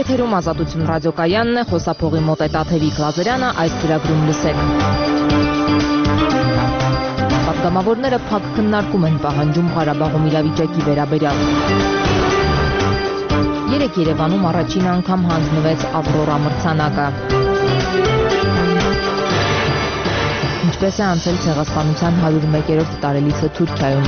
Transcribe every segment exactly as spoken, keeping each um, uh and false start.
Եթերում Ազատություն ռադիոկայանն է, խոսափողի մոտ է Տաթևիկ Լազարյանը, այս ծրագրում լսեք։ Պատգամավորները փակ քննարկում են պահանջում Ղարաբաղում իրավիճակի վերաբերյալ։ Երեկ Երևանում առաջին անգամ հանձնվեց Ավրորա մրցանակը։ Ինչպես է անցել ցեղասպանության հարյուր մեկերորդ տարելիցը Թուրքիայում։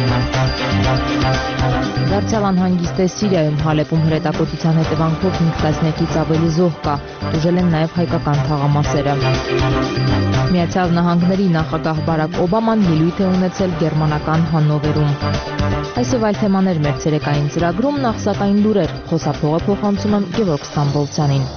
Դարձյալ անհանգիստ է Սիրիայում, Հալեպում հրետակոծության հետևանքով հինգ տասնյակից ավելի զոհ կա, տուժել են նաև հայկական թաղամասերը։ Միացյալ Նահանգների նախագահ Բարակ Օբաման ելույթ է ունեցել գերմանական Հաննովերում։ Այսօր այլ թեմաներ մեր ցերեկային ծրագրում, նախ սակայն լուրեր, խոսափողը փոխանցում եմ Գևորգ Ստամբոլցյանին։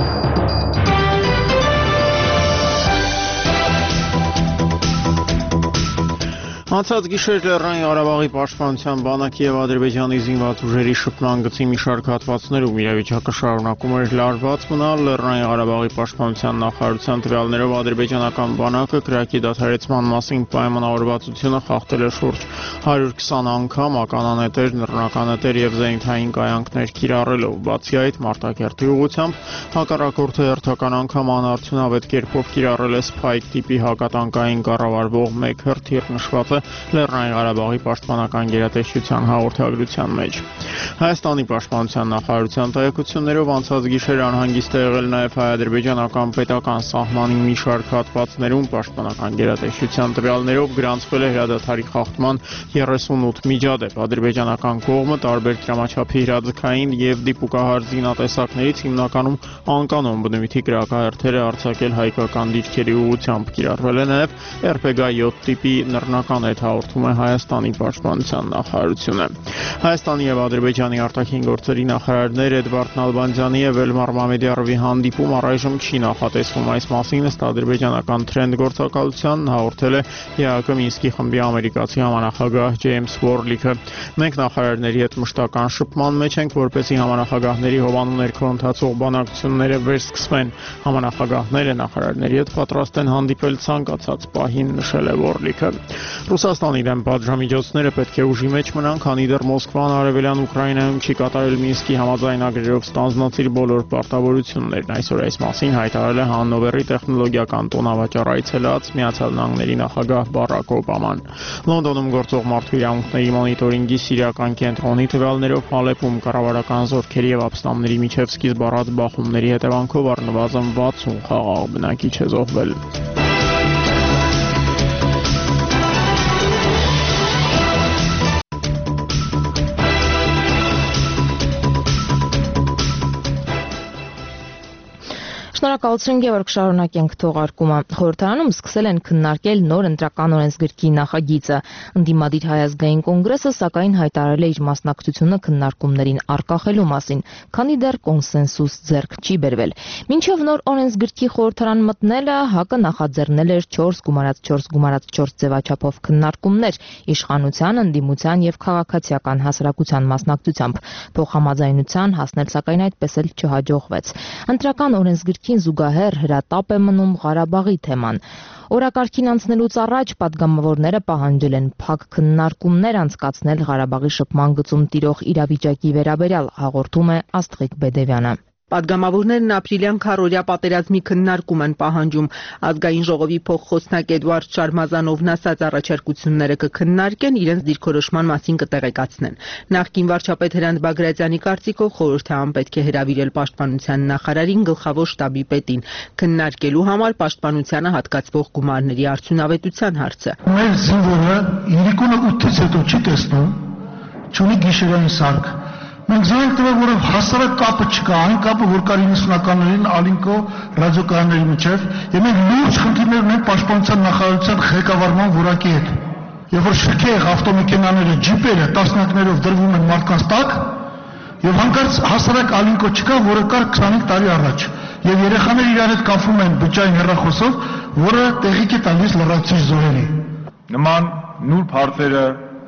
Անցած գիշեր Լեռնային Ղարաբաղի պաշտպանության բանակի եւ Ադրբեջանի զինված ուժերի շփման գծի մի շարք հատվածներում իրավիճակը շարունակում էր լարված մնալ։ Լեռնային Ղարաբաղի պաշտպանության նախարարության տվյալներով ադրբեջանական բանակը կրակի դադարեցման մասին պայմանավորվածությունը խախտել է շուրջ հարյուր քսան անգամ, ականանետեր, նռնականետեր եւ զենիթային կայանքներ կիրառելով։ Բացի այդ, Մարտակերտի ուղղությամբ հակառակորդը հերթական անգամ անարդյունավետ կերպով կիրառել է Spike տիպի հակատանկային կառավարվող մեկ հրթիռ նշված Լեռնային Ղարաբաղի պաշտպանական գերատեսչության հաղորդագրության մեջ։ Հայաստանի պաշտպանության նախարարության տեղեկություններով անցած գիշեր անհանգիստ է եղել նաև հայ-ադրբեջանական պետական սահմանի մի շարք հատվածներում պաշտպանական գերատեսչության տվյալներով գրանցվել է հրադադարի խախտման երեսունութ միջադեպ։ Ադրբեջանական կողմը տարբեր դրամաչափի հրաձգային եւ դիպուկահար զինատեսակներից հիմնականում անկանոն բնույթի կրակահերթեր է արձակել հայկական դիրքերի ուղղությամբ։ Կիրառվել է նաև R P G յոթ տիպի նռնական այդ հաղորդում է Հայաստանի պաշտպանության նախարարությունը։ Հայաստանի եւ Ադրբեջանի արտաքին գործերի նախարարներ Էդվարդ Նալբանդյանի եւ Էլմար Մամեդյարովի հանդիպում առայժմ չի նախատեսվում։ Այս մասին ըստ ադրբեջանական Trend գործակալության հաղորդել է Է Ա Կ Մինսկի խմբի ամերիկացի համանախագահ Ջեյմս Վորլիքը։ Մենք նախարարների հետ մշտական շփման մեջ ենք, որպեսզի համանախագահների հովանու ներքո ընթացող բանակցությունները վերսկսվեն։ Համանախագահները նախարարների հետ պատրաստ են հանդիպել ցանկացած պահին, նշել է Վորլիքը։ Ռուսաստանի դեմ պատժամիջոցները պետք է ուժի մեջ մնան, քանի դեռ Մոսկվան արևելյան Ուկրաինայում չի կատարել Մինսկի համաձայնագրերով ստանձնած իր բոլոր պարտավորություններն։ Այսօր այս մասին հայտարարել է Հաննովերի տեխնոլոգիական տոնավաճառ այցելած Միացյալ Նահանգների նախագահ Բարակ Օբաման։ Լոնդոնում գործող մարդու իրավունքների մոնիտորինգի սիրիական կենտրոնի տվյալներով Հալեպում կառավարական զորքերի եւ ապստամբների միջև սկիզբ առած բախումների հետևանքով առնվազն վաթսուն խաղաղ բնակիչ է զոհվել։ Շնորհակալություն Գևորգ, շարունակենք թողարկումը։ Խորհրդարանում սկսել են քննարկել նոր ընտրական օրենսգրքի նախագիծը։ Ընդդիմադիր Հայ ազգային կոնգրեսը սակայն հայտարարել է իր մասնակցությունը քննարկումներին առկախելու մասին, քանի դեռ կոնսենսուս ձեռք չի բերվել։ Մինչև նոր օրենսգրքի խորհրդարան մտնելը ՀԱԿ-ը նախաձեռնել էր չորս գումարած չորս գումարած չորս ձևաչափով քննարկումներ իշխանության, ընդդիմության եւ քաղաքացիական հասարակության մասնակցությամբ։ Փոխհամաձայնության հասնել սակայն այդպես էլ չհաջողվեց։ Ընտրական օրենսգրքի զուգահեռ հրատապ է մնում Ղարաբաղի թեման։ Օրակարգին անցնելուց առաջ պատգամավորները պահանջել են փակ քննարկումներ անցկացնել Ղարաբաղի շփման գծում տիրող իրավիճակի վերաբերյալ, հաղորդում է Աստղիկ Բեդևյանը։ Պատգամավորներն ապրիլյան քառօրյա պատերազմի քննարկում են պահանջում։ Ազգային ժողովի փոխխոսնակ Էդվարդ Շարմազանովն ասած առաջարկությունները կքննարկեն, իրենց դիրքորոշման մասին կտեղեկացնեն։ Նախկին վարչապետ Հրանտ Բագրատյանի կարծիքով խորհրդարան պետք է հրավիրել պաշտպանության նախարարին, գլխավոր շտաբի պետին, քննարկելու համար պաշտպանությանը հատկացվող գումարների արդյունավետության հարցը։ Մեր զինվորը երեկոն ութից հետո չի տեսնում, չունի գիշերային սարք։ Մենք զենք տվել, որով հասարակ կապը չկա, այն կապը, որ կար իննսունականներին Ալինկո ռադիոկայանների միջև, եւ մենք լուրջ խնդիրներ ունենք պաշտպանության նախարարության ղեկավարման որակի հետ։ Երբ որ շքեղ ավտոմեքենաները, ջիպերը տասնյակներով դրվում են մարդկանց տակ, եւ հանկարծ հասարակ Ալինկո չկա, որը կար քսանհինգ տարի առաջ, եւ երեխաները իրար հետ կապվում են բջջային հեռախոսով, որը տեղիք է տալիս լրացուցիչ զորերի։ Նման նուրբ հարցերը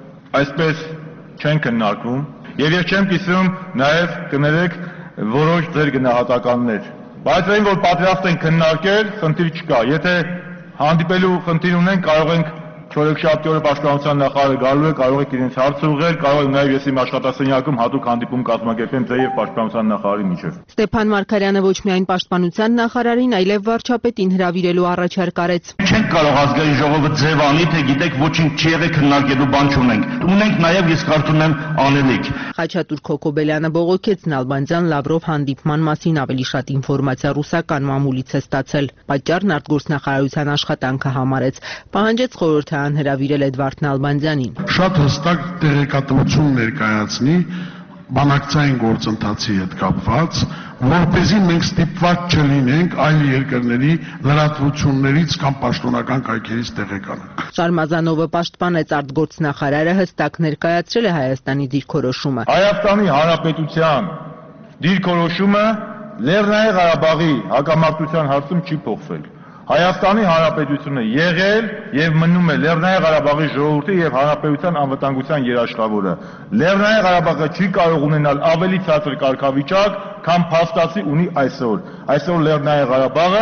այսպես չեն քննարկվում։ Եվ ես չեմ կիսում նաև կներեք որոշ ձեր գնահատականներ։ Բայց այն, որ պատրաստ են քննարկել, խնդիր չկա։ Եթե հանդիպելու խնդիր ունեն, կարող ենք Չորեքշաբթի օրը Պաշտպանության նախարարը գալու է, կարող եք իրենց հարց ուղղել, կարող եք նաև ես իմ աշխատասենյակում հատուկ հանդիպում կազմակերպեմ ձեր եւ Պաշտպանության նախարարի միջեւ։ Ստեփան Մարգարյանը ոչ միայն Պաշտպանության նախարարին, այլև վարչապետին հրավիրելու առաջարկ արեց։ Չենք կարող ազգային ժողովը ձև անի, թե գիտեք ոչինչ չի եղել, քննարկելու բան չունենք։ Ունենք նաև ես կարծում եմ անելիք։ Խաչատուր Քոքոբելյանը բողոքեց Նալբանդյան-Լավրով հանդիպման մասին ավելի շատ ինֆորմացիա ռուսական մամուլից է ստացել։ Պատճառն արտգործնախարարության աշխատանքը համարեց։ Պահանջեց խորհրդարան հրավիրել Էդվարդ Նալբանդյանին։ Շատ հստակ տեղեկատվություն ներկայացնի բանակցային գործընթացի հետ կապված, որպեսզի մենք ստիպված չլինենք այլ երկրների լրատվություններից կամ պաշտոնական կայքերից տեղեկանանք։ Շարմազանովը պաշտպանեց արտգործնախարարը հստակ ներկայացրել է Հայաստանի դիրքորոշումը։ Հայաստանի Հանրապետության դիրքորոշումը Լեռնային Ղարաբաղի հակամարտության հարցում չի փոխվել։ Հայաստանի Հանրապետությունը եղել եւ մնում է Լեռնային Ղարաբաղի ժողովրդի եւ հանրապետության անվտանգության երաշխավորը։ Լեռնային Ղարաբաղը չի կարող ունենալ ավելի ցածր կարգավիճակ, քան փաստացի ունի այսօր։ Այսօր Լեռնային Ղարաբաղը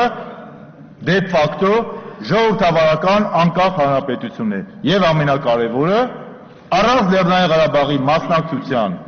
դե ֆակտո ժողովրդավարական անկախ հանրապետություն է եւ ամենակարևորը առանց Լեռնային Ղարաբաղի մասնակցության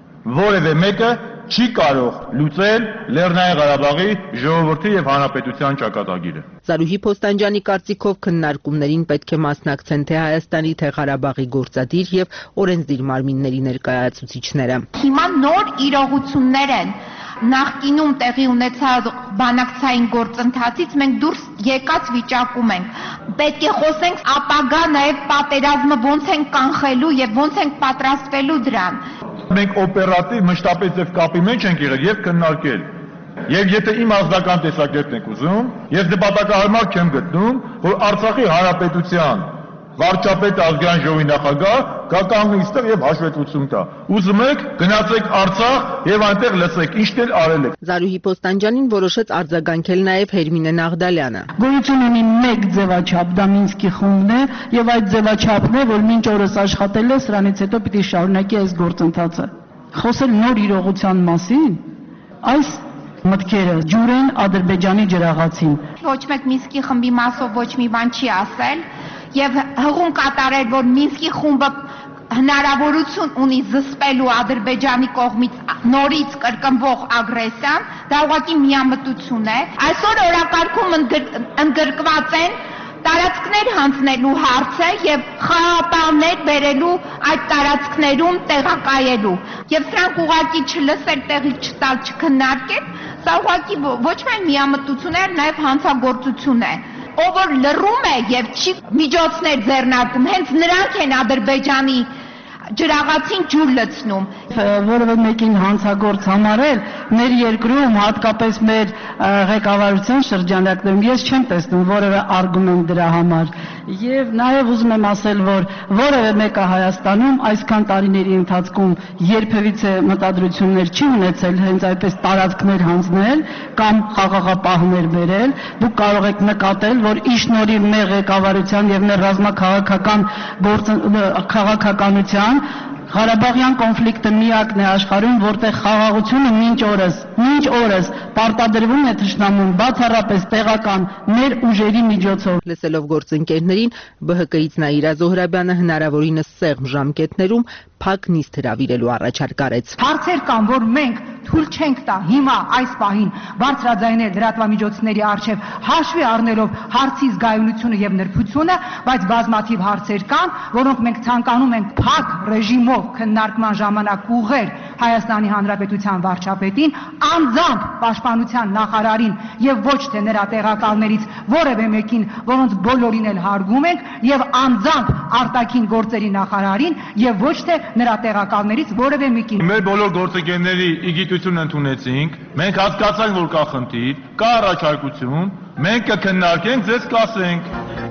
որևէ մեկը չի կարող լուծել Լեռնային Ղարաբաղի ժողովրդի եւ հանրապետության ճակատագիրը։ Զարուհի Փոստանջյանի կարծիքով քննարկումներին պետք է մասնակցեն թե Հայաստանի, թե Ղարաբաղի գործադիր եւ օրենսդիր մարմինների ներկայացուցիչները։ Հիմա նոր իրողություններ են։ Նախկինում տեղի ունեցած բանակցային գործընթացից մենք դուրս եկած վիճակում ենք։ Պետք է խոսենք ապագա նաեւ պատերազմը ոնց են կանխելու եւ ոնց են պատրաստվելու դրան։ Մենք օպերատիվ մշտապես եւ կապի մեջ ենք եղել եւ քննարկել։ Եվ եթե իմ ազգական տեսակետն եք ուզում, ես նպատակահարմար չեմ գտնում, որ Արցախի Հանրապետության վարչապետ ազգային ժողովի նախագահ կա կանգնի այստեղ եւ հաշվետվություն տա։ Ուզում եք գնացեք Արցախ եւ այնտեղ լսեք ինչ էլ արել եք։ Զարուհի Փոստանջյանին որոշեց արձագանքել նաեւ Հերմինե Նաղդալյանը։ Գոյություն ունի մեկ ձևաչափ, դա Մինսկի խումբն է եւ այդ ձևաչափն է, որ մինչ օրս աշխատել է, սրանից հետո պիտի շարունակի այս գործընթացը։ Խոսել նոր իրողության մասին, այս մտքերը ջուրեն Ադրբեջանի ջրաղացին։ Ոչ մեկ Մինսկի խմբի մասով ոչ մի բան չի ասել եւ հղում կատարել, որ Մինսկի խումբը հնարավորություն ունի զսպելու Ադրբեջանի կողմից նորից կրկնվող ագրեսիան, դա ուղղակի միամտություն է։ Այսօր օրակարգում ընդգրկված են տարածքներ հանձնելու հարցը եւ խաղապահներ բերելու այդ տարածքներում տեղակայելու եւ սրանք ուղղակի չլսել, տեղի չտալ, չքննարկել, սա ուղղակի ոչ միայն միամտություն է, այլ նաեւ հանցագործություն է։ Ով որ լռում է եւ չի միջոցներ ձեռնարկում, հենց նրանք են Ադրբեջանի ջրաղացին ջուր լցնում։ Որևէ մեկին հանցագործ համարել մեր երկրում, հատկապես մեր ղեկավարության շրջանակներում ես չեմ տեսնում որևէ արգումենտ դրա համար։ Եվ նաև ուզում եմ ասել, որ որևէ մեկը Հայաստանում այսքան տարիների ընթացքում երբևիցե մտադրություններ չի ունեցել հենց այդպես տարածքներ հանձնել կամ խաղաղապահներ բերել։ Դուք կարող եք նկատել, որ ի շնորհիվ մեր ղեկավարության եւ մեր ռազմաքաղաքական քաղաքականության Ղարաբաղյան կոնֆլիկտը միակն է աշխարհում, որտեղ խաղաղությունը մինչ օրս, մինչ օրս պարտադրվում է թշնամուն բացառապես տեղական մեր ուժերի միջոցով։ Լսելով գործընկերներին, B H K-ից Նաիրա Զոհրաբյանը հնարավորինս սեղմ ժամկետներում փակ նիստ հրավիրելու առաջարկ արեց։ Հարցեր կան, որ մենք թույլ չենք տա հիմա այս պահին բարձրաձայնել լրատվամիջոցների առջև հաշվի առնելով հարցի զգայունությունը եւ նրբությունը, բայց բազմաթիվ հարցեր կան, որոնք մենք ցանկանում ենք փակ ռեժիմով քննարկման ժամանակ ուղղել Հայաստանի Հանրապետության վարչապետին, անձամբ պաշտպանության նախարարին եւ ոչ թե նրա տեղակալներից որևէ մեկին, որոնց բոլորին էլ հարգում ենք, եւ անձամբ արտաքին գործերի նախարարին եւ ոչ թե նրա տեղակալներից որևէ մեկին։ Մեր բոլոր գործընկերների իգիտություն ընդունեցինք, մենք հասկացանք, որ կա խնդիր, կա առաջարկություն, մենք կքննարկենք, ձեզ կասենք։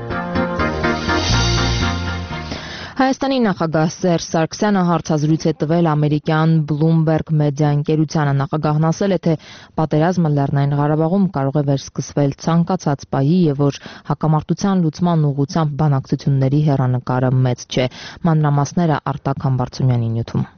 Հայաստանի նախագահ Սերժ Սարգսյանը հարցազրույց է տվել ամերիկյան Bloomberg մեդիա ընկերությանը։ Նախագահն ասել է, թե պատերազմը Լեռնային Ղարաբաղում կարող է վերսկսվել ցանկացած պահի եւ որ հակամարտության լուծման ուղղությամբ բանակցությունների հեռանկարը մեծ չէ։ Մանրամասները Արտակ Համբարձումյանի նյութում։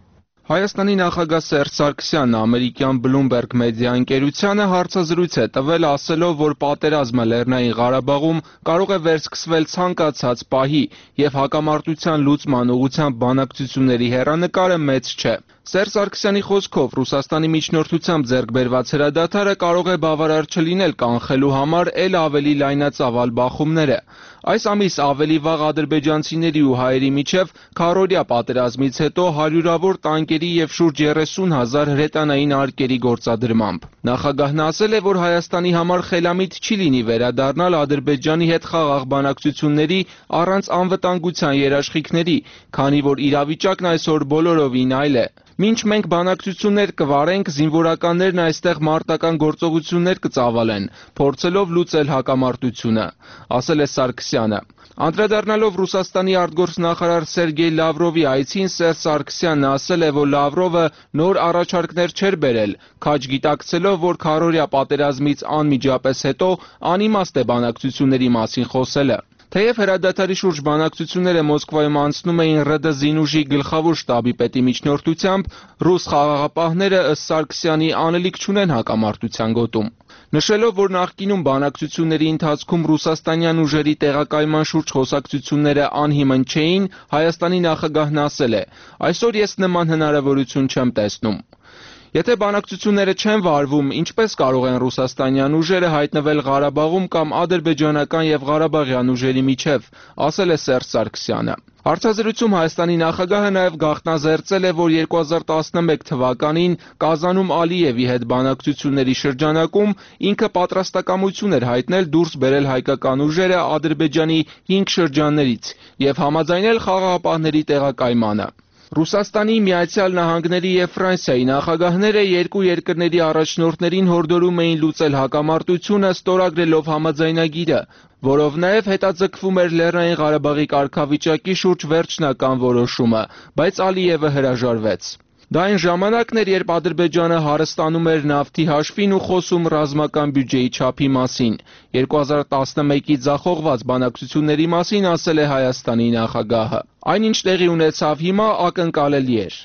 Հայաստանի նախագահ Սերժ Սարգսյանն ամերիկյան Bloomberg մեդիա ընկերությանը հարցազրույց է տվել, ասելով, որ պատերազմը Լեռնային Ղարաբաղում կարող է վերսկսվել ցանկացած պահի եւ հակամարտության լուծման ուղղությամբ բանակցությունների հեռանկարը մեծ չէ։ Սերժ Սարգսյանի խոսքով Ռուսաստանի միջնորդությամբ ձեռք բերված հրադադարը կարող է բավարար չլինել կանխելու համար էլ ավելի լայնածավալ բախումները։ Այս ամիս ավելի վաղ ադրբեջանցիների ու հայերի միջև քառօրյա պատերազմից հետո հարյուրավոր տանկերի եւ շուրջ երեսուն հազար հրետանային արկերի գործադրմամբ։ Նախագահն ասել է, որ Հայաստանի համար խելամիտ չի լինի վերադառնալ Ադրբեջանի հետ խաղաղ բանակցությունների առանց անվտանգության երաշխիքների, քանի որ իրավիճակն այսօր բոլորովին այլ է։ Մինչ մենք բանակցություններ կվարենք, զինվորականներն այստեղ մարտական գործողություններ կծավալեն, փորձելով լուծել հակամարտությունը, ասել է Սարգսյանը։ Անդրադառնալով Ռուսաստանի արտգործնախարար Սերգեյ Լավրովի այցին, Սերժ Սարգսյանն ասել է, որ Լավրովը նոր առաջարկներ չէր բերել, քաջ գիտակցելով, որ քառօրյա պատերազմից անմիջապես հետո անիմաստ է բանակցությունների մասին խոսելը։ Թեև հրադադարի շուրջ բանակցությունները Մոսկվայում անցնում էին ՌԴ զինուժի գլխավոր շտաբի պետի միջնորդությամբ, ռուս խաղաղապահները ըստ Սարգսյանի անելիք չունեն հակամարտության գոտում։ Նշելով, որ նախկինում բանակցությունների ընթացքում ռուսաստանյան ուժերի տեղակայման շուրջ խոսակցությունները անհիմն չէին, Հայաստանի նախագահն ասել է. «Այսօր ես նման հնարավորություն չեմ տեսնում»։ Եթե բանակցությունները չեն վարվում, ինչպես կարող են ռուսաստանյան ուժերը հայտնվել Ղարաբաղում կամ ադրբեջանական եւ ղարաբաղյան ուժերի միջև, ասել է Սերժ Սարգսյանը։ Հարցազրույցում Հայաստանի նախագահը նաև գաղտնազերծել է, որ երկու հազար տասնմեկ թվականին Կազանում Ալիևի հետ բանակցությունների շրջանակում ինքը պատրաստակամություն էր հայտնել դուրս բերել հայկական ուժերը Ադրբեջանի հինգ շրջաններից եւ համաձայնել խաղաղապահների տեղակայմանը։ Ռուսաստանի, Միացյալ Նահանգների եւ Ֆրանսիայի նախագահները երկու երկրների առաջնորդներին հորդորում էին լուծել հակամարտությունը, ստորագրելով համաձայնագիրը, որով նաև հետաձգվում էր Լեռնային Ղարաբաղի կարգավիճակի շուրջ վերջնական որոշումը, բայց Ալիևը հրաժարվեց։ Դա այն ժամանակն էր, երբ Ադրբեջանը հարստանում էր նավթի հաշվին ու խոսում ռազմական բյուջեի չափի մասին։ երկու հազար տասնմեկից ձախողված բանակցությունների մասին ասել է Հայաստանի նախագահը։ Այնինչ տեղի ունեցավ հիմա, ակնկալելի էր։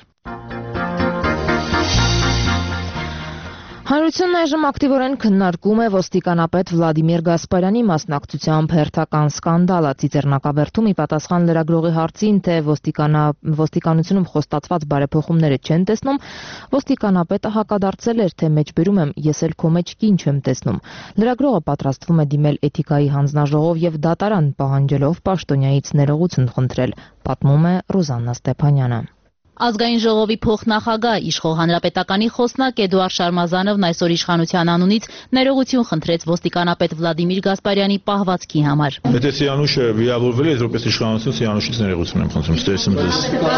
Հանրությունն այժմ ակտիվորեն քննարկում է ոստիկանապետ Վլադիմիր Գասպարյանի մասնակցությամբ հերթական սկանդալը։ Ծիծեռնակաբերդում ի պատասխան լրագրողի հարցին, թե ոստիկանությունում խոստացված բարեփոխումները չեն տեսնում, ոստիկանապետը հակադարձել էր, թե մեջբերում եմ, ես էլ քո մեջ կին չեմ տեսնում։ Լրագրողը պատրաստվում է դիմել էթիկայի հանձնաժողով եւ դատարան, պահանջելով պաշտոնյայից ներողություն խնդրել, պատմում է Ռուզաննա Ստեփանյանը։ Ազգային ժողովի փոխնախագահ Իշխող հանրապետականի խոսնակ Էդուարդ Շարմազանովն այսօր իշխանության անունից ներողություն խնդրեց ոստիկանապետ Վլադիմիր Գասպարյանի պահվածքի համար։ Եթե Սիանուշը վիրավորվել է, որպես իշխանություն Սիանուշից ներողություն եմ խնդրում, ստերսում ձեզ։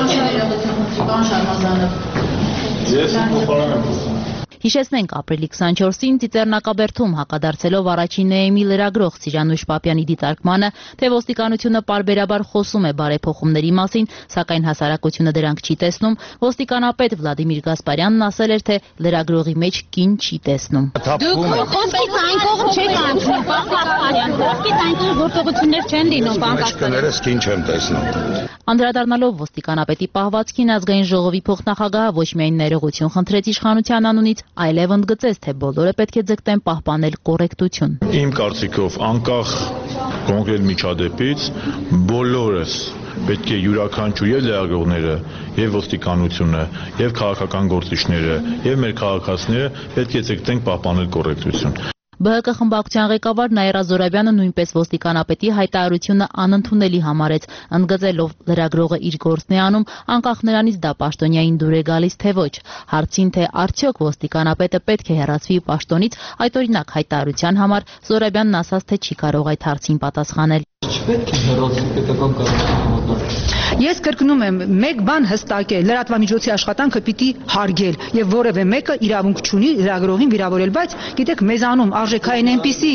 Պարոն Շարմազանով։ Ես փոխարեն եմ։ Հիշեցնենք, ապրիլի քսանչորսին Ծիծեռնակաբերդում հակադարձելով առաջին Նեեմի լրագրող Սիրանուշ Պապյանի դիտարկմանը, թե ոստիկանությունը պարբերաբար խոսում է բարեփոխումների մասին, սակայն հասարակությունը դրանք չի տեսնում, ոստիկանապետ Վլադիմիր Գասպարյանն ասել էր, թե լրագրողի մեջ կին չի տեսնում։ Դուք խոսքից այն կողմ չեք անցնում, պարոն Գասպարյան, խոսքից այն կողմ գործողություններ չեն լինում, պարոն Գասպարյան։ Կներես կին չեմ տեսնում։ Անդրադառնալով ոստիկանապետի պահվածքին, Ազգային ժողովի փոխնախագահը ոչ միայն ներողություն խնդրեց իշխանության անունից, այլև ընդգծեց, թե բոլորը պետք է ձգտեն պահպանել կոռեկտություն։ Իմ կարծիքով, անկախ կոնկրետ միջադեպից, բոլորս պետք է յուրաքանչյուր եւ լրագրողները, եւ ոստիկանությունը, եւ քաղաքական գործիչները, եւ մեր քաղաքացիները պետք է ձգտենք պահպանել կոռեկտություն։ Բ Հ Կ խմբակցության ղեկավար Նաիրա Զորաբյանը նույնպես ոստիկանապետի հայտարարությունը անընդունելի համարեց, ընդգծելով լրագրողը իր գործն է անում, անկախ նրանից դա պաշտոնյային դուր է գալիս թե ոչ։ Հարցին, թե արդյոք ոստիկանապետը պետք է հեռացվի պաշտոնից, այդօրինակ հայտարարության համար Զորաբյանն ասաց, թե չի կարող այդ հարցին պատասխանել։ Չպետք է հեռացվի պետական կառավարության։ Ես կրկնում եմ, մեկ բան հստակ է, լրատվամիջոցի աշխատանքը պիտի հարգել եւ որևէ մեկը իրավունք չունի լրագրողին վիրավորել, բայց գիտեք, մեզանում արժեքային այնպիսի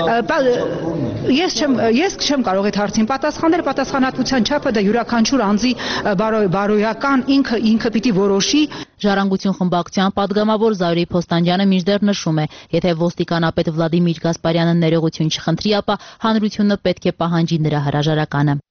ես չեմ ես չեմ կարող այդ հարցին պատասխանել, պատասխանատվության չափը դա յուրաքանչյուր անձի բարոյական ինքը ինքը պիտի որոշի։ Ժառանգություն խմբակցության падգամավոր Զարուհի Փոստանջյանը մինչդեռ նշում է, եթե ոստիկանապետ Վլադիմիր Գասպարյանը ներողություն չխնդրի, ապա հանրությունը պետք է պահանջի նրա հրաժարականը։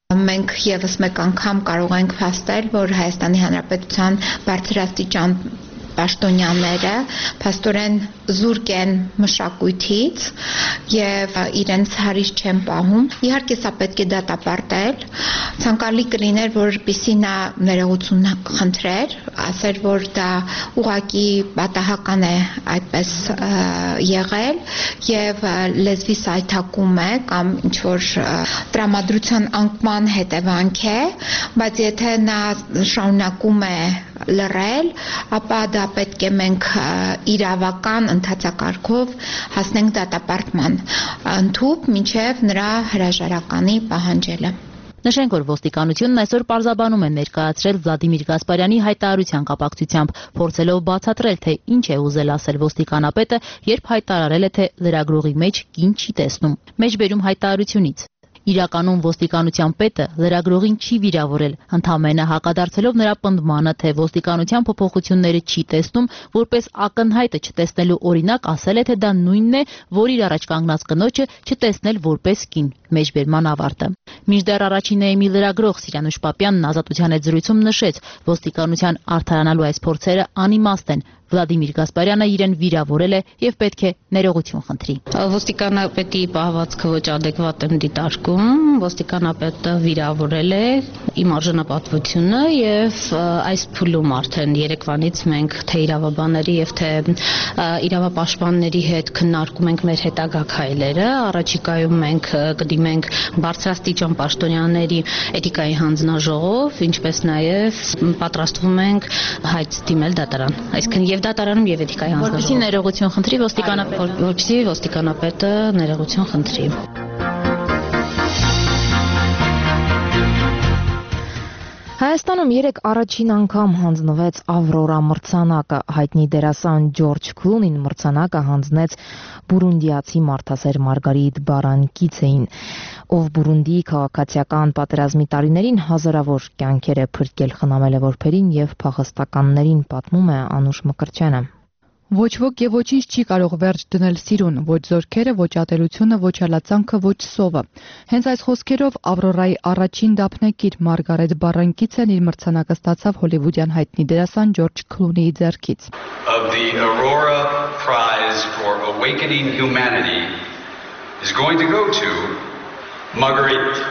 Մենք եւս մեկ անգամ կարող ենք փաստել, որ Հայաստանի Հանրապետության բարձրաստիճան պաշտոնյաները փաստորեն զուրկ են մշակույթից եւ իրենց հարից չեն պահում։ Իհարկե սա պետք է դատապարտել։ Ցանկալի կլիներ, որպեսզի նա ներողություն խնդրեր, ասեր, որ դա ուղղակի պատահական է այդպես եղել եւ լեզվի սայթակում է կամ ինչ որ տրամադրության անկման հետևանք է, բայց եթե նա շարունակում է լռել, ապա դա պետք է մենք իրավական ընթացակարգով հասնենք դատապարտման ընդհուպ մինչև նրա հրաժարականի պահանջելը։ Նշենք, որ ոստիկանությունն այսօր պարզաբանում է ներկայացրել Վլադիմիր Գասպարյանի հայտարարության կապակցությամբ, փորձելով բացատրել, թե ինչ է ուզել ասել ոստիկանապետը, երբ հայտարարել է, թե լրագրողի մեջ կին չի տեսնում։ Մեջբերում հայտարարությունից. Իրականում ոստիկանության պետը լրագրողին չի վիրավորել, ընդամենը հակադարձելով նրա պնդմանը, թե ոստիկանության փոփոխությունները չի տեսնում, որպես ակնհայտը չտեսնելու օրինակ ասել է, թե դա նույնն է, որ իր առաջ կանգնած կնոջը չտեսնել որպես կին։ Մեջբերման ավարտը։ Մինչդեռ առաջինը մի լրագրող Սիրանուշ Պապյանն Ազատության հետ զրույցում նշեց, ոստիկանության արդարանալու այս փորձերը անիմաստ են։ Վլադիմիր Գասպարյանը իրեն վիրավորել է եւ պետք է ներողություն խնդրի։ Ոստիկանապետի պահվածքը ոչ adekvat եմ դիտարկում, ոստիկանապետը վիրավորել է իմ արժանապատվությունը եւ այս փուլում արդեն երեկվանից մենք թե իրավաբանների եւ թե իրավապաշտպանների հետ քննարկում ենք մեր հետագա քայլերը, առաջիկայում մենք կդիմենք բարձրաստիճան պաշտոնյաների էթիկայի հանձնաժողով, ինչպես նաեւ պատրաստվում ենք հայտ դիմել դատարան, այսինքն եւ դատարանում եւ էթիկայի հանձնաժողով։ Որպեսզի ներողություն խնդրի ոստիկանապետը, որպեսզի ոստիկանապետը ներողություն խնդրի։ Հայաստանում երեք առաջին անգամ հանձնվեց Ավրորա մրցանակը։ Հայտնի դերասան Ջորջ Քլունին մրցանակը հանձնեց բուրունդիացի մարդասեր Մարգարիտ Բարանկիցեին, ով Բուրունդիի քաղաքացիական պատերազմի տարիներին հազարավոր կյանքեր է փրկել, խնամել է որբերին եւ փախստականներին, պատմում է Անուշ Մկրտչյանը։ Ոչ ոք եւ ոչինչ չի կարող վերջ դնել սիրուն, ոչ զորքերը, ոչ ատելությունը, ոչ հալածանքը, ոչ սովը։ Հենց այս խոսքերով Ավրորայի առաջին դափնեկիր Մարգարետ Բարանկիցեն իր մրցանակը ստացավ հոլիվուդյան հայտնի դերասան Ջորջ Քլունիի ձեռքից։ Of the Aurora Prize for Awakening Humanity is going to go to Marguerite.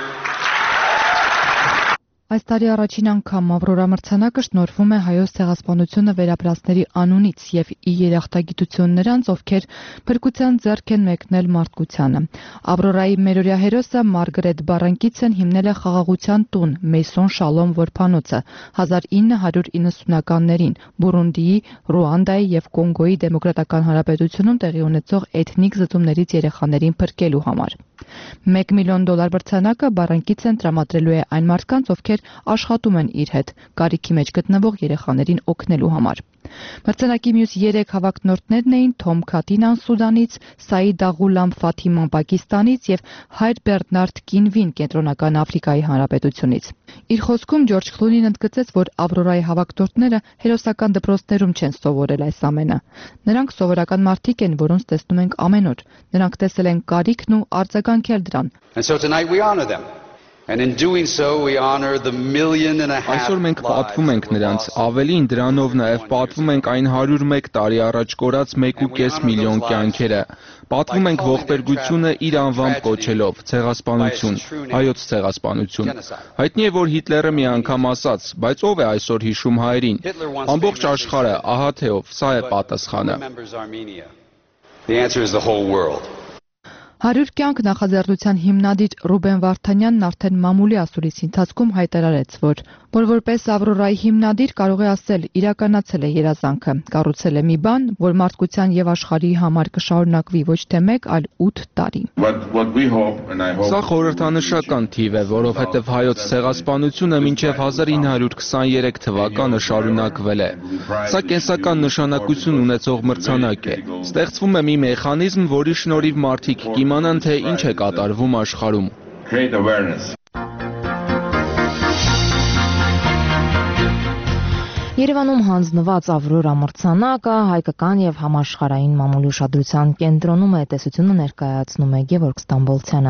Այս տարի առաջին անգամ Ավրորա մրցանակը շնորհվում է հայոց ցեղասպանությունը վերապրածների անունից եւ ի երախտագիտություն նրանց, ովքեր փրկության ձեռք են մեկնել մարդկությանը։ Ավրորայի մերօրյա հերոսը Մարգարետ Բարանկիցեն հիմնել է խաղաղության տուն Մեյսոն Շալոմ որբանոցը հազար ինը հարյուր իննսունականներին Բուրունդիի, Ռուանդայի եւ Կոնգոյի դեմոկրատական հանրապետությունում տեղի ունեցող էթնիկ զտումներից երեխաներին փրկելու համար։ մեկ միլիոն դոլար մրցանակը Բարանկիցեն տրամադրելու է այն մարդկանց, ովքեր աշխատում են իր հետ կարիքի մեջ գտնվող երեխաներին օգնելու համար։ Մրցանակի մյուս երեք հավակնորդներն էին Թոմ Քատինան Սուդանից, Սաիդ Աղուլամ Ֆաթիման Պակիստանից եւ Հայր Բերնարդ Կինվին Կենտրոնական Աֆրիկայի Հանրապետությունից։ Իր խոսքում Ջորջ Քլունին ընդգծեց, որ Ավրորայի հավակնորդները հերոսական դպրոցներում չեն սովորել այս ամենը։ Նրանք սովորական մարդիկ են, որոնց տեսնում ենք ամեն օր։ Նրանք տեսել են կարիքն ու արձագանքել դրան։ And so tonight we honor them. And in doing so we honor the million and a half. Այսօր մենք պատվում ենք նրանց, ավելին դրանով նաև պատվում ենք այն հարյուր մեկ տարի առաջ կորած մեկ ու կես միլիոն կյանքերը։ Պատվում ենք ողբերգությունը իր անվամբ կոչելով՝ ցեղասպանություն, հայոց ցեղասպանություն։ Հայտնի է, որ Հիտլերը մի անգամ ասաց, բայց ով է այսօր հիշում հայերին։ Ամբողջ աշխարհը, ահա թե ով, սա է պատասխանը։ The answer is the whole world. Հարյուր կյանք նախաձեռնության հիմնադիր Ռուբեն Վարդանյանն արդեն մամուլի ասուլիսի ընթացքում հայտարարեց, որ որ որպես Ավրորայի հիմնադիր կարող է ասել իրականացել է երազանքը, կառուցել է մի բան, որ մարդկության եւ աշխարհի համար կշարունակվի ոչ թե մեկ, այլ ութ տարի։ Սա խորհրդանշական թիվ է, որովհետև հայոց ցեղասպանությունը մինչև հազար ինը հարյուր քսաներեք թվականը շարունակվել է։ Սա կենսական նշանակություն ունեցող մրցանակ է։ Ստեղծվում է մի մեխանիզմ, որի շնորհիվ մարդիկ կիմանան, թե ինչ է կատարվում աշխարհում։ Երևանում հանձնված Ավրորա մրցանակը հայկական եւ համաշխարհային մամուլի ուշադրության կենտրոնում է, տեսությունը ներկայացնում է Գևորգ Ստամբոլցյանը։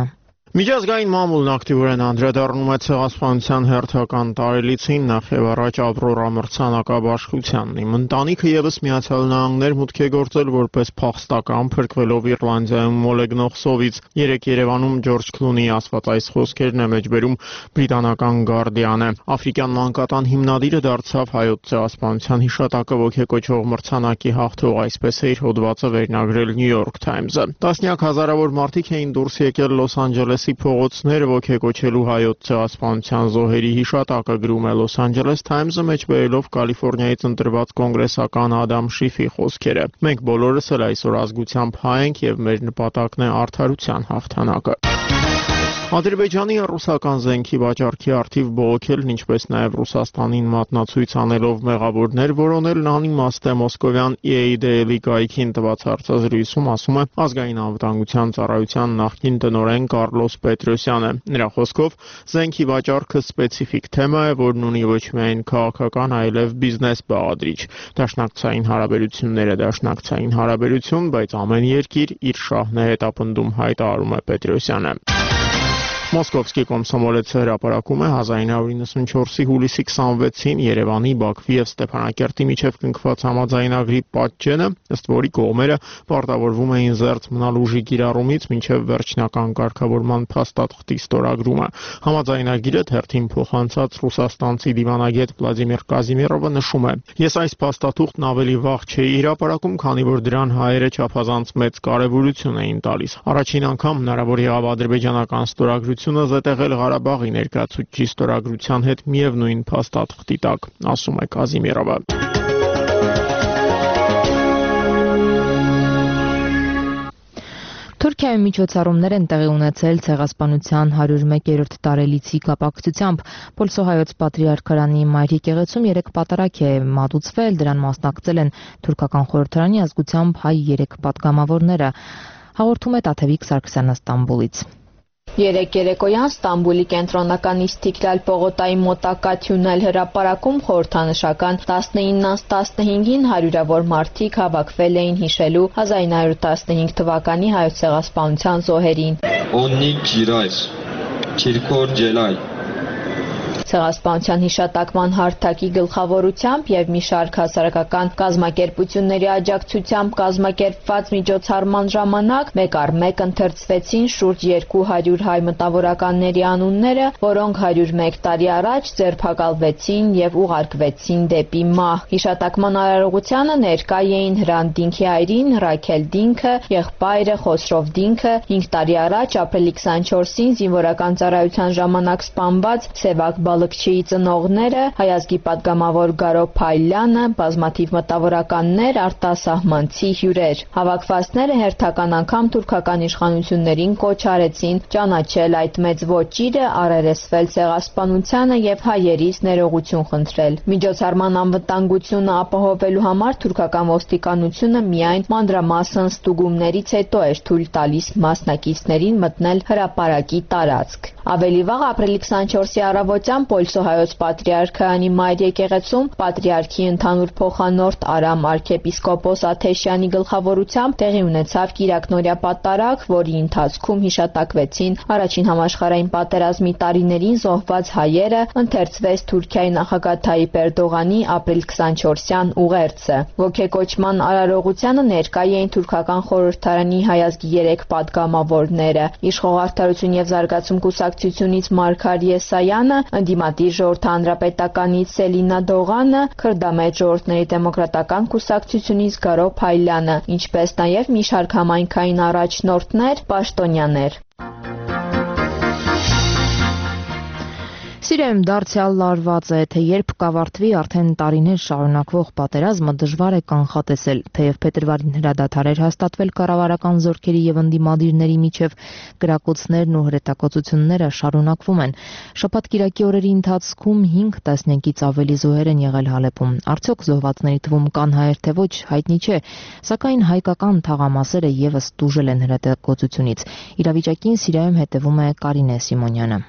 Միջազգային մամուլն ակտիվորեն անդրադառնում է ցեղասպանության հերթական տարելիցին, նախ եւ առաջ Ավրորա մրցանակաբաշխությանն։ Իմ ընտանիքը եւս Միացյալ Նահանգներ մուտք է գործել որպես փախստական, փրկվելով Իռլանդիայում մոլեգնող սովից։ Երեկ Երևանում Ջորջ Քլունիի ասված այս խոսքերն է մեջբերում բրիտանական Guardian-ը։ Աֆրիկյան մանկատան հիմնադիրը դարձավ հայոց ցեղասպանության հիշատակը ոգեկոչող մրցանակի հաղթող, այսպես է իր հոդվածը վերնագրել New York Times-ը։ Տասնյակ հազարավոր մարդիկ էին դուրս եկել Լոս Անջելեսի փողոցներ ոգեկոչելու հայոց ցեղասպանության զոհերի հիշատակը, գրում է Los Angeles Times-ը մեջբերելով Կալիֆոռնիայից ընտրված կոնգրեսական Ադամ Շիֆի խոսքերը։ Մենք բոլորս էլ այսօր ազգությամբ հայ ենք եւ մեր նպատակն է արդարության հաղթանակը։ Ադրբեջանի ռուսական զենքի վաճառքի առթիվ բողոքելն, ինչպես նաև Ռուսաստանին մատնացույց անելով մեղավորներ որոնելն անիմաստ է Մոսկովյան E A D L-ի կայքին տված հարցազրույցում, ասում է ազգային անվտանգության ծառայության նախկին տնօրեն Կարլոս Պետրոսյանը։ Նրա խոսքով զենքի վաճառքը սպეციფიկ թեմա է, որն ունի ոչ միայն քաղաքական, այլև բիզնես բաղադրիչ։ Դաշնակցային հարաբերությունները դաշնակցային հարաբերություն, բայց ամեն երկիր իր շահն է հետապնդում, հայտարարում է Պետրոսյանը։ Մոսկովսկի Կոմսոմոլեցը հրապարակում է հազար իննսուն իննսունչորսի հուլիսի քսանվեցին Երևանի, Բաքվի եւ Ստեփանակերտի միջև կնքված համաձայնագրի պատճենը, ըստ որի կողմերը պարտավորվում էին զերծ մնալ ուժի կիրառումից մինչև վերջնական կարգավորման փաստաթղթի ստորագրումը։ Համաձայնագիրը թերթին փոխանցած ռուսաստանցի դիվանագետ Վլադիմիր Կազիմիրովը նշում է. «Ես այս փաստաթուղթն ավելի վաղ չէի հրապարակում, քանի որ դրան հայերը չափազանց մեծ կարևորություն էին տալիս։ Առաջին անգամ հնարավոր եղավ ադրբեջանական ստորագրությունը զետեղել Ղարաբաղի ներկայացուցիչի ստորագրության հետ միևնույն փաստաթղթի տակ», ասում է Կազիմիրովը։ Թուրքիայում միջոցառումներ են տեղի ունեցել ցեղասպանության հարյուր մեկերորդ տարելիցի կապակցությամբ։ Պոլսոհայոց Պատրիարքարանի Մայր եկեղեցում երեք պատարագ է մատուցվել, դրան մասնակցել են թուրքական խորհրդարանի ազգությամբ հայ երեք պատգամավորները։ Հաղորդում է Տաթևիկ Սարգսյանը Ստամբուլից։ Երեկ երեկոյան Ստամբուլի կենտրոնական Իստիքլալ պողոտայի մոտակա Թյունել հրապարակում խորհրդանշական տասնիննից տասնհինգին հարյուրավոր մարդիկ հավաքվել էին հիշելու հազար ինը հարյուր տասնհինգ թվականի հայոց ցեղասպանության զոհերին։ Օնիկ Ջիրայս, Չիրկոր Ջելայ Ցեղասպանության հիշատակման հարթակի գլխավորությամբ եւ մի շարք հասարակական կազմակերպությունների աջակցությամբ կազմակերպված միջոցառման ժամանակ մեկ առ մեկ ընթերցվեցին շուրջ երկու հարյուր հայ մտավորականների անունները, որոնք հարյուր մեկ տարի առաջ ձերբակալվեցին եւ ուղարկվեցին դեպի մահ։ Հիշատակման արարողությանը ներկա էին Հրանտ Դինքի այրին Ռաքել Դինքը, եղբայրը Խոսրով Դինքը, հինգ տարի առաջ ապրիլի քսանչորսին զինվորական ծառայության ժամանակ սպանված Սևակ Բալыкչիի ծնողները, հայազգի պատգամավոր Գարո Փայլյանը, բազմաթիվ մտավորականներ, արտասահմանցի հյուրեր։ Հավաքվածները հերթական անգամ թուրքական իշխանություններին կոչ արեցին ճանաչել այդ մեծ ոճիրը, առերեսվել ցեղասպանությանը եւ հայերից ներողություն խնդրել։ Միջոցառման անվտանգությունը ապահովելու համար թուրքական ոստիկանությունը միայն մանրամասն ստուգումներից հետո էր թույլ տալիս մասնակիցներին մտնել հրապարակի տարածք։ Ավելի վաղ ապրիլի քսանչորսի առավոտյան Պոլսոհայոց Պատրիարքարանի Մայր եկեղեցում Պատրիարքի ընդհանուր փոխանորդ Արամ arczepiskopos Աթեշյանի գլխավորությամբ տեղի ունեցավ կիրակնօրյա պատարագ, որի ընթացքում հիշատակվեցին առաջին համաշխարհային պատերազմի տարիներին զոհված հայերը, ընթերցվեց Թուրքիայի նախագահ Թայիպ Էրդողանի ապրիլ քսանչորսյան ուղերձը։ Ոգեկոչման արարողությանը ներկա էին թուրքական խորհրդարանի հայազգի երեք պատգամավորները՝ Իշխող արդարություն եւ զարգացում կուսակցությունից Մարգար Եսայանը, Ընդդիմադիր ժողովրդ հանրապետականից Սելինա Դողանը, Քրդամետ ժողովրդների դեմոկրատական կուսակցությունից Գարո Փայլյանը, ինչպես նաև մի շարք համայնքային առաջնորդներ, պաշտոնյաներ։ Սիրիայում դարձյալ լարված է, թե երբ կավարտվի արդեն տարիներ շարունակվող պատերազմը դժվար է կանխատեսել, թեև փետրվարին հրադադար էր հաստատվել կառավարական զորքերի եւ ընդդիմադիրների միջև, գրակոծներն ու հրետակոծությունները շարունակվում են։ Շաբաթ-կիրակի օրերի ընթացքում հինգ տասնյակից ավելի զոհեր են եղել Հալեպում։ Արդյոք զոհվածների թվում կան հայեր թե ոչ, հայտնի չէ, սակայն հայկական թաղամասերը եւս տուժել են հրետակոծությունից։ Իրավիճակին Սիրիայում հետևում է Կարինե Սիմոնյանը։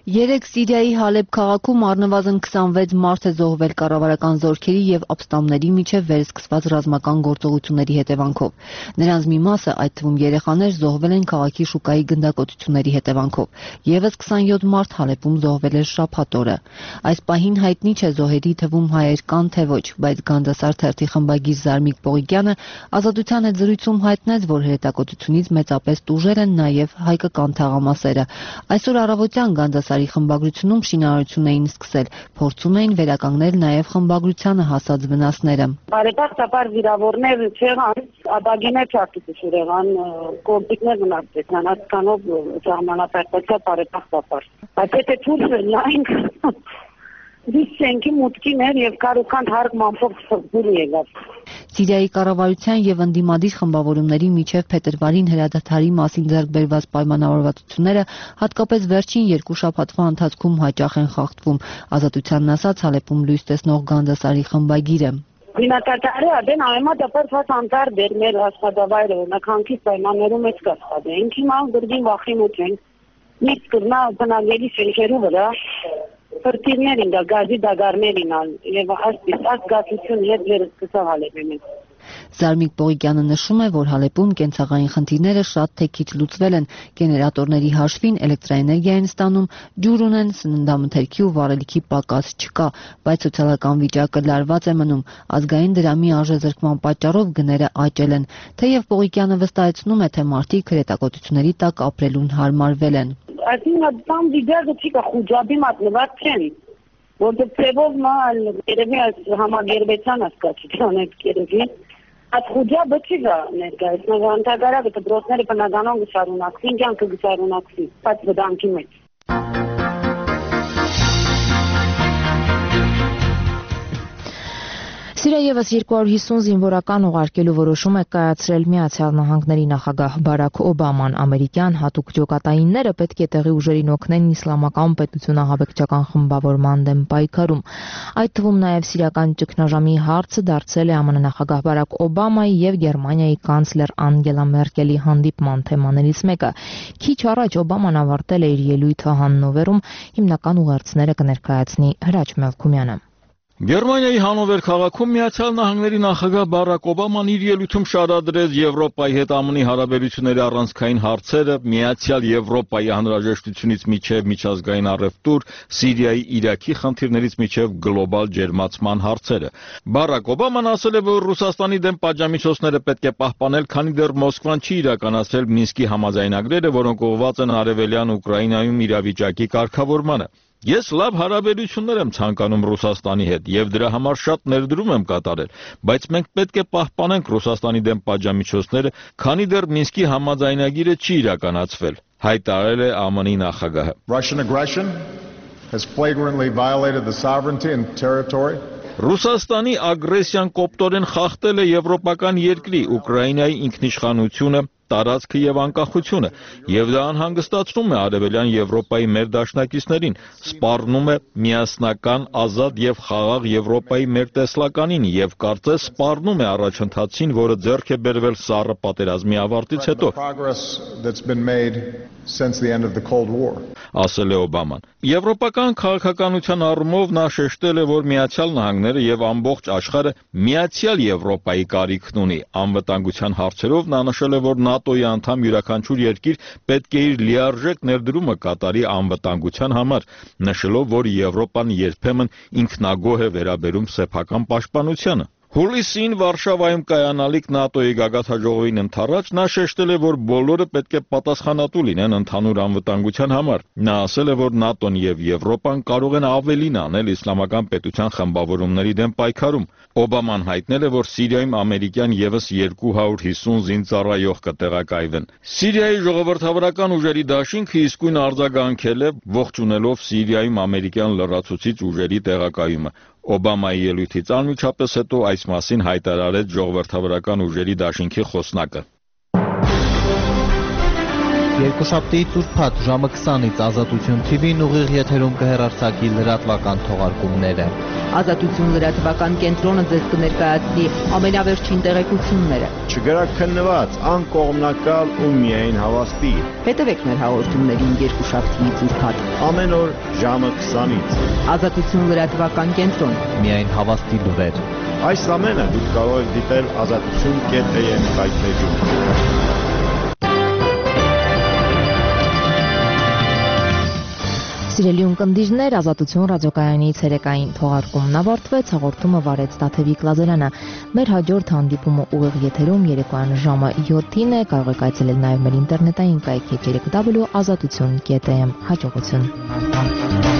Երեկ Սիրիայի Հալեբ քաղաքում առնվազն քսանվեց մարդ է զոհվել կառավարական զորքերի եւ ապստամբների միջև վերսկսված ռազմական գործողությունների հետևանքով։ Նրանց մի մասը, այդ թվում երեխաներ, զոհվել են քաղաքի շուկայի գնդակոծությունների հետևանքով։ Եվս քսանյոթ մարդ Հալեբում զոհվել էր շաբաթ օրը։ Այս պահին հայտնի չէ զոհերի թվում հայեր կան թե ոչ, բայց Գանդասար թերթի խմբագիր Զարմիկ Պողիկյանը Ազատության հետ զրույցում հայտնեց, որ հրետակոծությունից մեծապես տուժել են նաեւ հայկական թաղամասերը։ Այսօր առավոտյան Գանդասարի խմբագրությունում շինարարություն էին սկսել, փորձում էին վերականգնել նաեւ խմբագրությանը հասած վնասները։ Բարեբախտաբար վիրավորներ չեղան, աբագիներ չարտուծուր եղան, կոմպիկներ մնացեցան, հասկանով ժամանակակցա բարեբախտաբար։ Բայց եթե ցույց լայն դիսենքի մուտքիներ եւ կարուքան հարգմանով սրբուր եղավ։ Սիրիայի կառավարության եւ ընդդիմադիր խմբավորումների միջև փետրվարին հրադադարի մասին ձեռք բերված պայմանավորվածությունները հատկապես վերջին երկու շաբաթվա ընթացքում հաճախ են խախտվում, Ազատությանն ասաց Հալեբում լույս տեսնող Գանդասարի խմբագիրը։ Բնակարանը ադեն այմադապար ֆաս անտար դեր մեր աշխատավայրը նականքի պայմաններում էս կասկադ է։ Ինքի մալ դրդին վախի մոտ են։ Միշտ կրնա բնագելի շենքերու վրա Պրտիրներին դա գազի դագարներին ալ եւ այսպես ազգացություն հետ վերսկսավ Հալեբում։ Զարմիկ Պողիկյանը նշում է, որ Հալեբում կենցաղային խնդիրները շատ թե քիչ լուծվել են, գեներատորների հաշվին էլեկտրաէներգիա են ստանում, ջուր ունեն, սննդամթերքի ու վառելիքի պակաս չկա, բայց սոցիալական վիճակը լարված է մնում, ազգային դրամի արժեզրկման պատճառով գները աճել են, թեև Պողիկյանը վստահեցնում է, թե մարդիկ հրետակոծությունների տակ ապրելուն հարմարվել են։ Այսինքն там վիճակը չի կա խոջաբի մատնված չեն, որտեղ ծևով մալ երևի համագերբեցան ասկացության այդ երևի Այդ խոջաբը չի գա ներկայացնող անտագարակը դրոցները բնականon գշարունակվին, կյանքը գշարունակվի, բայց վտանգի մեջ։ Սիրիա ևս երկու հարյուր հիսուն զինվորական ուղարկելու որոշում է կայացրել Միացյալ Նահանգների նախագահ Բարաք Օբաման։ Ամերիկյան հատուկ ջոկատայինները պետք է տեղի ուժերին օգնեն իսլամական պետությունահավեկչական խմբավորման դեմ պայքարում։ Այդ թվում նաև սիրիական ճգնաժամի հարցը դարձել է ԱՄՆ նախագահ Բարաք Օբամայի եւ Գերմանիայի կանցլեր Անգելա Մերկելի հանդիպման թեմաներից մեկը։ Քիչ առաջ Օբաման ավարտել է իր ելույթը Հաննովերում, հիմնական ուղերձները կներկայացնի Հրաչ Մելքումյանը։ Գերմանիայի Հանովեր քաղաքում Միացյալ Նահանգների նախագահ Բարաք Օբաման իր ելույթում շարադրեց Եվրոպայի հետ ԱՄՆ-ի հարաբերությունների առանցքային հարցերը, Միացյալ Եվրոպայի անհրաժեշտությունից միջև միջազգային առևտուր, Սիրիայի, Իրաքի խնդիրներից միջև գլոբալ ջերմացման հարցերը։ Բարաք Օբաման ասել է, որ Ռուսաստանի դեմ պատժամիջոցները պետք է պահպանել, քանի դեռ Մոսկվան չի իրականացրել Մինսկի համաձայնագրերը, որոնք ուղղված են արևելյան Ուկրաինայում իրավիճակի կարգավորմանը։ Ես լավ հարաբերություններ եմ ցանկանում Ռուսաստանի հետ եւ դրա համար շատ ներդրում եմ կատարել, բայց մենք պետք է պահպանենք Ռուսաստանի դեմ պատժամիջոցները, քանի դեռ Մինսկի համաձայնագիրը չի իրականացվել, հայտարարել է ԱՄՆ-ի նախագահը։ Russian aggression has flagrantly violated the sovereignty and territory Ռուսաստանի ագրեսիան կոպտորեն խախտել է եվրոպական երկրի Ուկրաինայի ինքնիշխանությունը, տարածքը եւ անկախությունը, եւ դա անհանգստացնում է արևելյան Եվրոպայի մեր դաշնակիցներին, սպառնում է միասնական, ազատ եւ խաղաղ Եվրոպայի մեր տեսլականին եւ կարծես սպառնում է առաջընթացին, որը ձեռք է բերվել սառը պատերազմի ավարտից հետո։ Ասել է Օբաման։ Եվրոպական քաղաքականության առումով նա շեշտել է, որ Միացյալ Նահանգները եւ ամբողջ աշխարհը միացյալ Եվրոպայի կարիքն ունի։ Անվտանգության հարցերով նա նշել է, որ ՆԱՏՕ-ի անդամ յուրաքանչյուր երկիր պետք է իր լիարժեք ներդրումը կատարի անվտանգության համար, նշելով, որ Եվրոպան երբեմն ինքնագոհ է վերաբերում սեփական պաշտպանությանը։ Հուլիսին Վարշավայում կայանալիք ՆԱՏՕ-ի գագաթնաժողովին ընդառաջ նա շեշտել է, որ բոլորը պետք է պատասխանատու լինեն ընդհանուր անվտանգության համար։ Նա ասել է, որ ՆԱՏՕ-ն եւ Եվրոպան կարող են ավելին անել իսլամական պետության խմբավորումների դեմ պայքարում։ Օբաման հայտնել է, որ Սիրիայում ամերիկյան եւս երկու հարյուր հիսուն զինծառայող կտեղակայվեն։ Սիրիայի ժողովրդավարական ուժերի դաշինքը իսկույն արձագանքել է, ողջունելով Սիրիայում ամերիկյան լրացուցիչ ուժերի տեղակայումը։ Օբամայի ելույթից անմիջապես հետո այս մասին հայտարարեց ժողովրդավարական ուժերի դաշինքի խոսնակը։ Երկուշաբթի ծուրփաթ ժամը քսանից Ազատություն Թի Վին ուղիղ եթերում կհեռարձակի լրատվական թողարկումները։ Ազատություն լրատվական կենտրոնը ձեզ կներկայացնի ամենավերջին տեղեկությունները։ Չգրաքննված, անկողմնակալ ու միայն հավաստի։ Հետևեք մեր հաղորդումներին երկուշաբթի ծուրփաթ ամեն օր ժամը քսանից։ Ազատություն լրատվական կենտրոն։ Միայն հավաստի լուրեր։ Այս ամենը դուք կարող եք դիտել ազատություն կետ է եմ կայքեջում։ Սիրելի ունկնդիրներ, Ազատություն ռադիոկայանի ցերեկային թողարկումն ավարտվեց, հաղորդումը վարեց Տաթևիկ Լազարյանը։ Մեր հաջորդ հանդիպումը ուղիղ եթերում երեկոյան ժամը յոթին է, կարող եք այցելել նաև մեր ինտերնետային կայքի w w w ազատություն կետ է եմ։ Հաջողություն։